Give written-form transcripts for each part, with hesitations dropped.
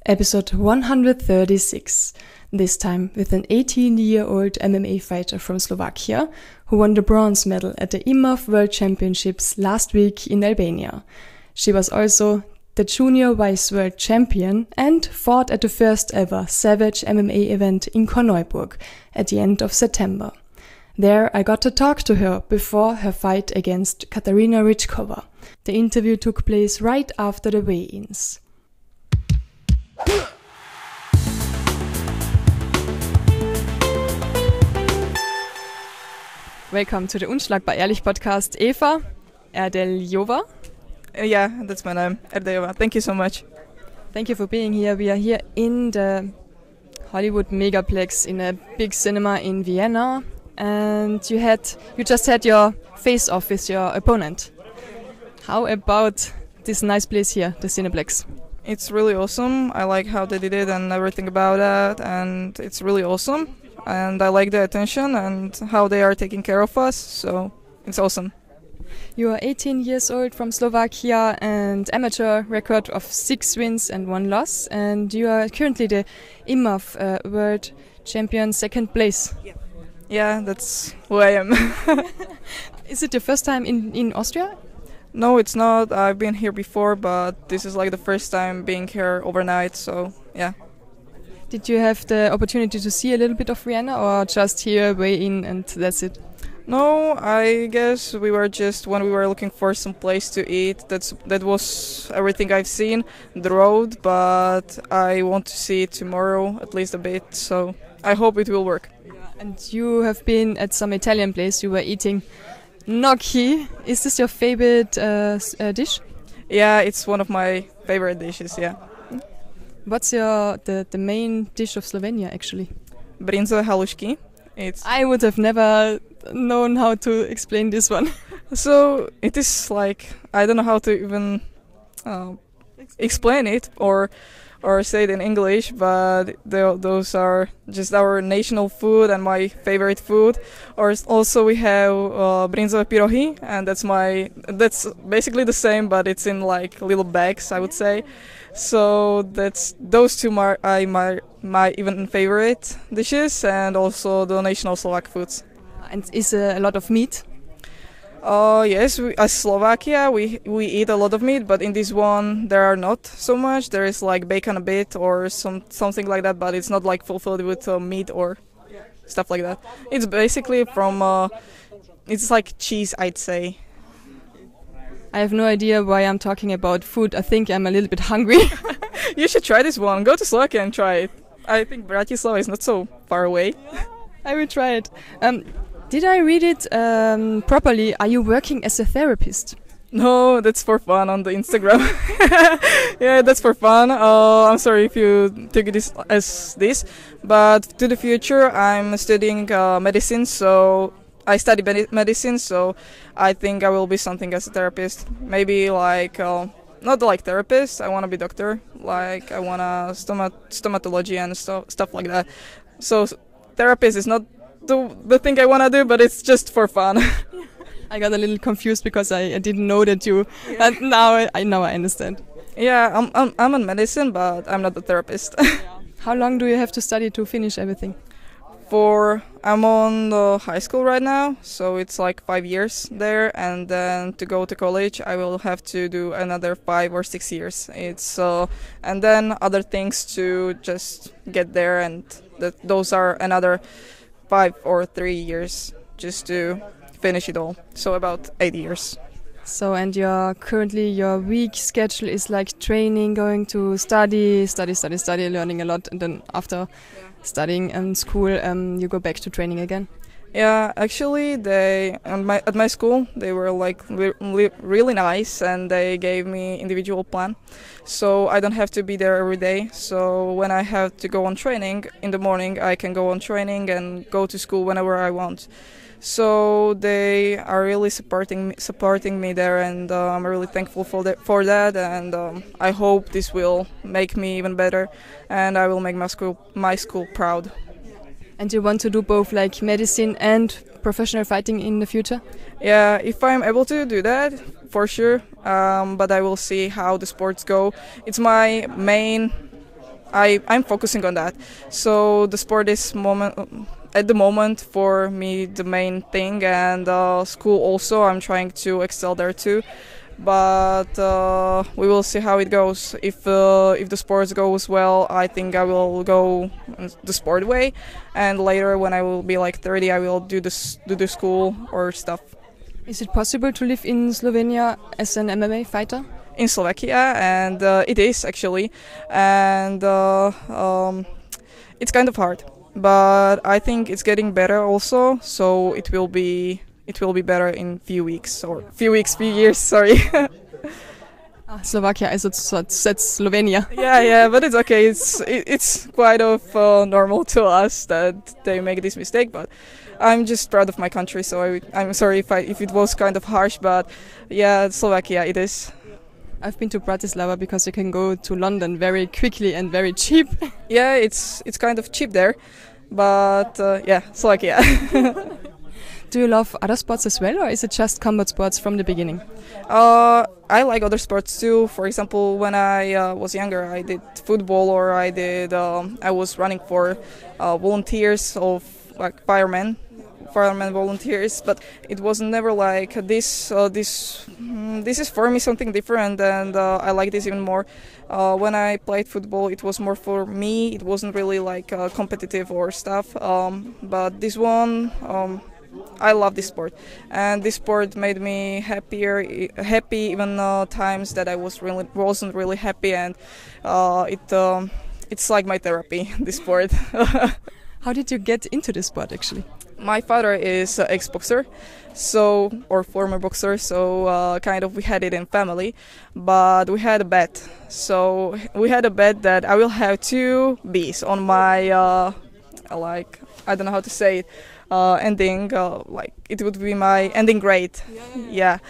Episode 136, this time with an 18-year-old MMA fighter from Slovakia who won the bronze medal at the IMMAF World Championships last week in Albania. She was also the junior vice world champion and fought at the first ever Savage MMA event in Korneuburg at the end of September. There I got to talk to her before her fight against Katarina Rychkova. The interview took place right after the weigh-ins. Welcome to the Unschlagbar Ehrlich podcast, Eva Erdeljova. Yeah, that's my name, Erdeljova. Thank you so much. Thank you for being here. We are here in the Hollywood Megaplex in a big cinema in Vienna, and you just had your face-off with your opponent. How about this nice place here, the Cineplex? It's really awesome. I like how they did it and everything about that, and it's really awesome. And I like the attention and how they are taking care of us, so it's awesome. You are 18 years old from Slovakia and amateur record of 6 wins and 1 loss, and you are currently the IMMAF World Champion, 2nd place. Yeah, that's who I am. Is it your first time in Austria? No, it's not. I've been here before, but this is like the first time being here overnight, so yeah. Did you have the opportunity to see a little bit of Vienna, or just here, weigh in, and that's it? No, I guess we were just, when we were looking for some place to eat, that was everything I've seen, the road, but I want to see it tomorrow, at least a bit, so I hope it will work. And you have been at some Italian place, you were eating gnocchi. Is this your favorite dish? Yeah, it's one of my favorite dishes, yeah. What's the main dish of Slovenia, actually? Brinzové halušky. I would have never known how to explain this one. So it is like, I don't know how to even explain it or say it in English, but those are just our national food and my favorite food. Or also we have brinzové pyrohy, and that's basically the same, but it's in like little bags, I would say. So those two are my even favorite dishes, and also the national Slovak foods. And is a lot of meat? Yes, as Slovakia, we eat a lot of meat, but in this one there are not so much. There is like bacon a bit or something like that, but it's not like fulfilled with meat or stuff like that. It's basically it's like cheese, I'd say. I have no idea why I'm talking about food. I think I'm a little bit hungry. You should try this one. Go to Slovakia and try it. I think Bratislava is not so far away. I will try it. Did I read it properly? Are you working as a therapist? No, that's for fun on the Instagram. Yeah, that's for fun. I'm sorry if you took this as this, but to the future, I'm studying medicine, so I study medicine, so I think I will be something as a therapist. Maybe like, not like therapist, I want to be doctor. Like, I want to stomatology and stuff like that. So therapist is not the thing I want to do, but it's just for fun. I got a little confused because I didn't know that you, and now I understand. Yeah, I'm in medicine, but I'm not a therapist. How long do you have to study to finish everything? I'm on the high school right now, so it's like 5 years there, and then to go to college I will have to do another 5 or 6 years. And then other things to just get there, and those are another 5 or 3 years just to finish it all. So about 8 years. So, and your week schedule is like training, going to study, learning a lot, and then after studying in school, you go back to training again? Yeah, actually, at my school they were like really nice, and they gave me individual plan, so I don't have to be there every day. So when I have to go on training in the morning, I can go on training and go to school whenever I want. So they are really supporting me there, and I'm really thankful for that. And I hope this will make me even better, and I will make my school proud. And you want to do both, like medicine and professional fighting in the future? Yeah, if I'm able to do that, for sure. But I will see how the sports go. It's my main I'm focusing on that. So the sport is at the moment for me the main thing, and school also. I'm trying to excel there too. But we will see how it goes. If the sports goes well, I think I will go the sport way, and later when I will be like 30, I will do the school or stuff. Is it possible to live in Slovenia as an MMA fighter? In Slovakia, and it is actually, and it's kind of hard. But I think it's getting better also, so it will be better in few years. Sorry. Slovakia, also that's Slovenia. Yeah, but it's okay. It's quite of normal to us that they make this mistake, but I'm just proud of my country. So I'm sorry if it was kind of harsh, but yeah, Slovakia it is. I've been to Bratislava because you can go to London very quickly and very cheap. Yeah, it's kind of cheap there, but yeah, Slovakia. Do you love other sports as well, or is it just combat sports from the beginning? I like other sports too. For example, when I was younger, I did football, or I was running for volunteers of like firemen volunteers, but it was never like this. This is for me something different, and I like this even more. When I played football, it was more for me. It wasn't really like competitive or stuff. But this one, I love this sport, and this sport made me happy even times that I wasn't really happy, and it's like my therapy. This sport. How did you get into this sport actually? My father is an ex-boxer, or former boxer, so kind of we had it in family, but we had a bet. So we had a bet that I will have 2 Bs on my, I don't know how to say it, ending, like it would be my ending grade. Yeah.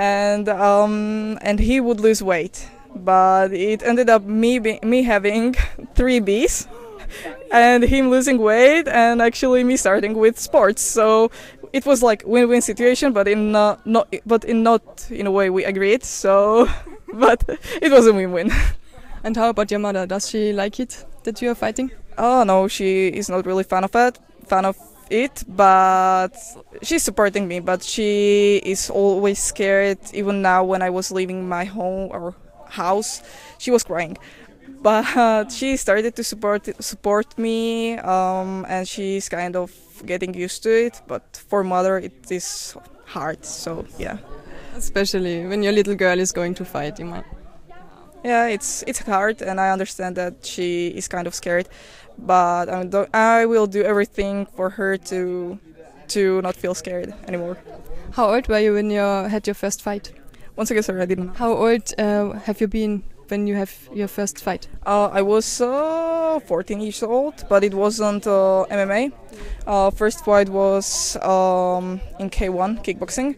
And he would lose weight, but it ended up me having 3 Bs. And him losing weight, and actually me starting with sports. So it was like win-win situation, but not in a way we agreed. So, but it was a win-win. And how about your mother? Does she like it that you are fighting? Oh no, she is not really fan of it, but she's supporting me. But she is always scared. Even now, when I was leaving my home or house, she was crying. But she started to support me, and she's kind of getting used to it. But for mother, it is hard. So yeah, especially when your little girl is going to fight, you might. Yeah, it's hard, and I understand that she is kind of scared. But I will do everything for her to not feel scared anymore. How old were you when you had your first fight? Once again, sorry, I didn't know. How old have you been when you have your first fight? I was 14 years old, but it wasn't MMA. First fight was in K1 kickboxing,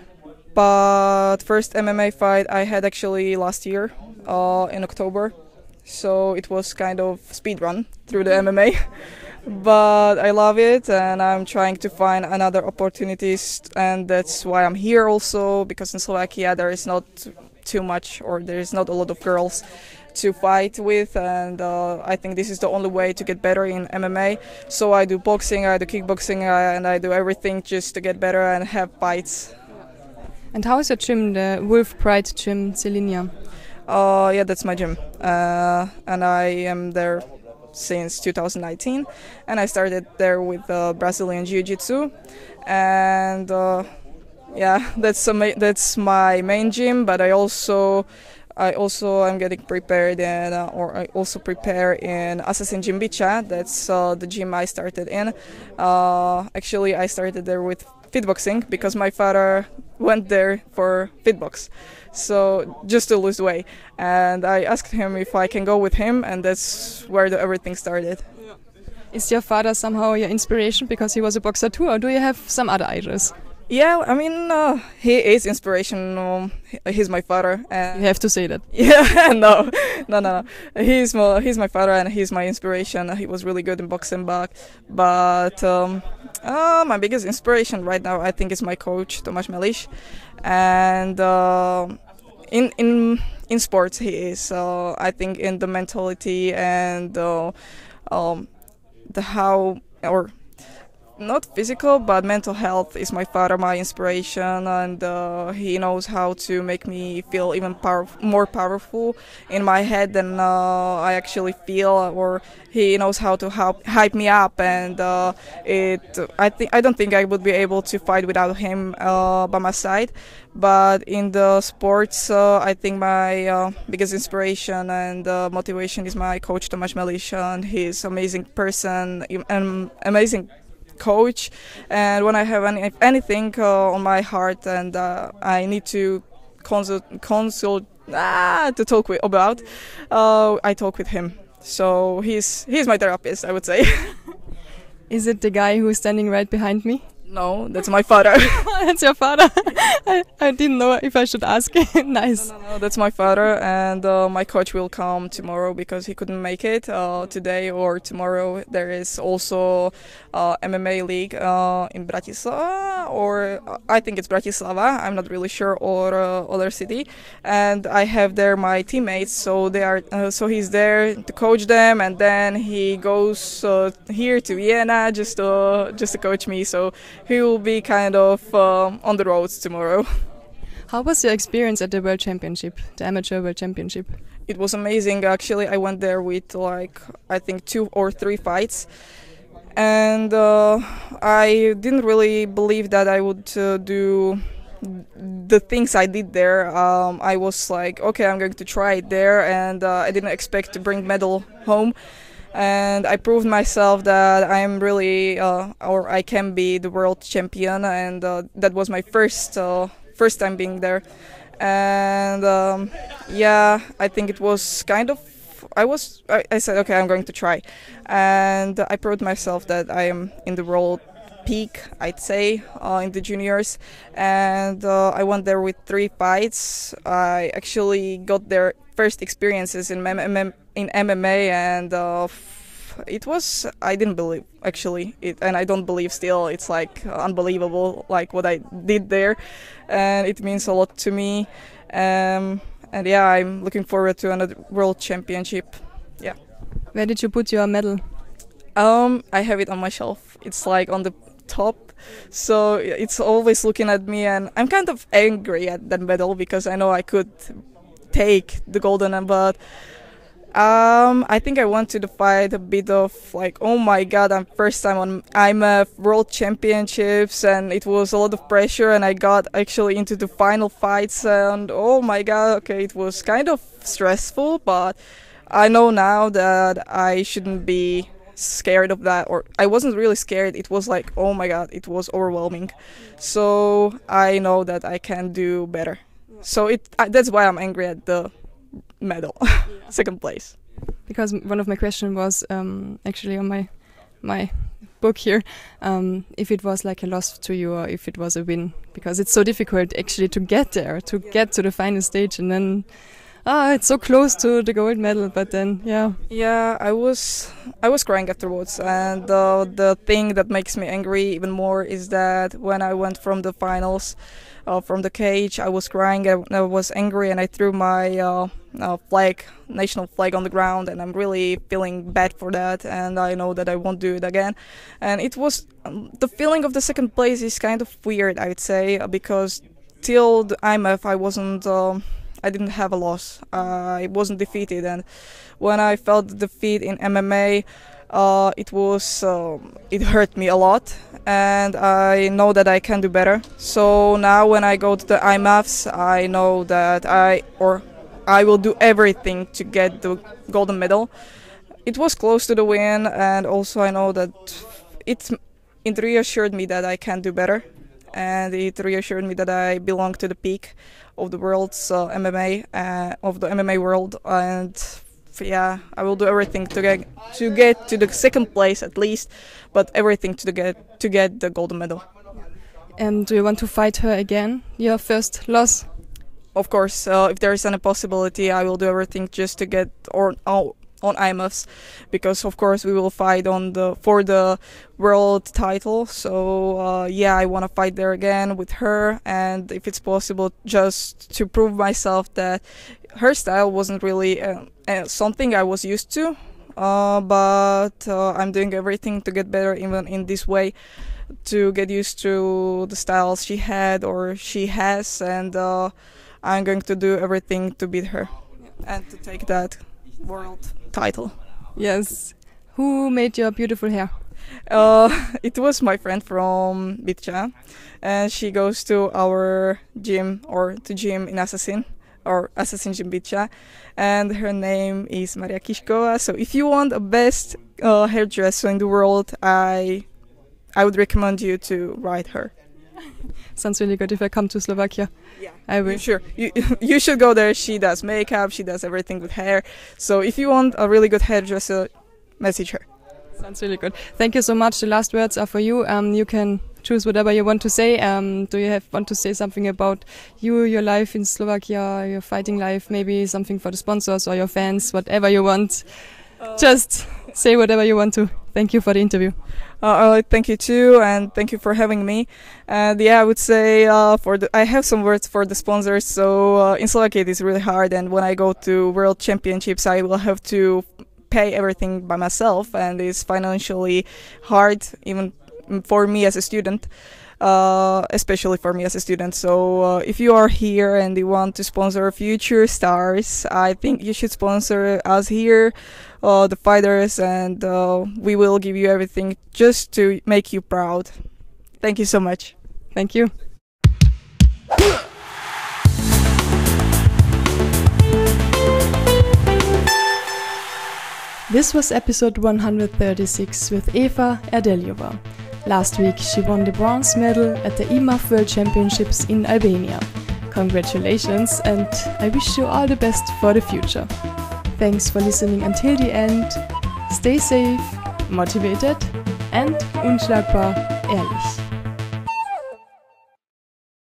but first MMA fight I had actually last year in October, so it was kind of speed run through the MMA. But I love it, and I'm trying to find another opportunities, and that's why I'm here also, because in Slovakia there is not too much, or there is not a lot of girls to fight with, and I think this is the only way to get better in MMA. So I do boxing, I do kickboxing, and I do everything just to get better and have fights. And how is your gym, the Wolf Pride Gym Celinia? Yeah, that's my gym, and I am there since 2019, and I started there with Brazilian Jiu-Jitsu, and yeah, that's my main gym. But I also am getting prepared, and or I also prepare in Assassin Gym Bicha. That's the gym I started in. Actually, I started there with fitboxing because my father went there for fitbox, so just to lose weight. And I asked him if I can go with him, and that's where everything started. Is your father somehow your inspiration because he was a boxer too, or do you have some other idols? Yeah, I mean, he is inspiration. He's my father. And you have to say that. Yeah, no. He's my father, and he's my inspiration. He was really good in boxing back. But my biggest inspiration right now, I think, is my coach, Tomáš Meliš. And in sports he is. I think in the mentality and the how or not physical but mental health is my father my inspiration, and he knows how to make me feel even more powerful in my head than I actually feel, or he knows how to hype me up, and I don't think I would be able to fight without him by my side. But in the sports, I think my biggest inspiration and motivation is my coach Tomáš Meliš, and he's an amazing person, an amazing coach. And when I have anything on my heart and I need to consult to talk about, I talk with him. So he's my therapist, I would say. Is it the guy who's standing right behind me? No, that's my father. That's your father? I didn't know if I should ask. Nice. No, that's my father, and my coach will come tomorrow because he couldn't make it today or tomorrow. There is also MMA league in Bratislava, or I think it's Bratislava, I'm not really sure, or other city. And I have there my teammates, so they are. So he's there to coach them, and then he goes here to Vienna just to coach me. So he will be kind of on the roads tomorrow. How was your experience at the World Championship, the Amateur World Championship? It was amazing, actually. I went there with I think 2 or 3 fights, and I didn't really believe that I would do the things I did there. I was like, okay, I'm going to try it there, and I didn't expect to bring medal home. And I proved myself that I am really, or I can be the world champion, and that was my first time being there. And yeah, I think it was kind of, I said, okay, I'm going to try. And I proved myself that I am in the world peak, I'd say, in the juniors. And I went there with 3 fights. I actually got their first experiences in MMA, and it was, I didn't believe actually it, and I don't believe still. It's like unbelievable, like what I did there, and it means a lot to me. And yeah, I'm looking forward to another world championship. Yeah. Where did you put your medal? I have it on my shelf. It's like on the top, so it's always looking at me, and I'm kind of angry at that medal because I know I could take the golden, but I think I want to fight a bit of like, oh my god, I'm first time on IMF World Championships, and it was a lot of pressure, and I got actually into the final fights, and oh my god, okay, it was kind of stressful, but I know now that I shouldn't be scared of that, or I wasn't really scared. It was like, oh my god, it was overwhelming. So I know that I can do better. So that's why I'm angry at the medal, second place. Because one of my questions was actually on my book here, if it was like a loss to you or if it was a win, because it's so difficult actually to get there, to get to the final stage, and then it's so close to the gold medal, but then yeah, I was crying afterwards, and the thing that makes me angry even more is that when I went from the finals, from the cage, I was crying, I was angry, and I threw my national flag on the ground, and I'm really feeling bad for that, and I know that I won't do it again. And it was the feeling of the second place is kind of weird, I would say, because till the IMF I didn't have a loss. I wasn't defeated, and when I felt the defeat in MMA, it hurt me a lot, and I know that I can do better. So now when I go to the IMFs, I know that I will do everything to get the golden medal. It was close to the win, and also I know that it reassured me that I can do better, and it reassured me that I belong to the peak of the world's MMA, of the MMA world, and yeah, I will do everything to get to the second place at least, but everything to get the golden medal. And do you want to fight her again? Your first loss? Of course, if there is any possibility, I will do everything just to get, or on IMAFs, because of course we will fight for the world title. So yeah, I want to fight there again with her, and if it's possible, just to prove myself that her style wasn't really something I was used to, but I'm doing everything to get better even in this way, to get used to the styles she had or she has, and I'm going to do everything to beat her and to take that world title. Yes. Who made your beautiful hair? It was my friend from Bitcha, and she goes to our gym, or to gym in Assassin, or Assassin Gym Bitcha, and her name is Maria Kishkova. So if you want a best hairdresser in the world, I would recommend you to write her. Sounds really good. If I come to Slovakia, yeah, I will. Sure, you should go there. She does makeup, she does everything with hair. So if you want a really good hairdresser, message her. Sounds really good. Thank you so much. The last words are for you. You can choose whatever you want to say. Do you want to say something about your life in Slovakia, your fighting life, maybe something for the sponsors or your fans, whatever you want? Just say whatever you want to. Thank you for the interview. Thank you too, and thank you for having me. And yeah, I would say I have some words for the sponsors. So in Slovakia it is really hard, and when I go to World Championships, I will have to pay everything by myself, and it's financially hard even for me as a student. Especially for me as a student. So if you are here and you want to sponsor future stars, I think you should sponsor us here, the fighters, and we will give you everything just to make you proud. Thank you so much. Thank you. This was episode 136 with Eva Erdelyova. Last week she won the bronze medal at the IMAF World Championships in Albania. Congratulations, and I wish you all the best for the future. Thanks for listening until the end. Stay safe, motivated and unschlagbar ehrlich.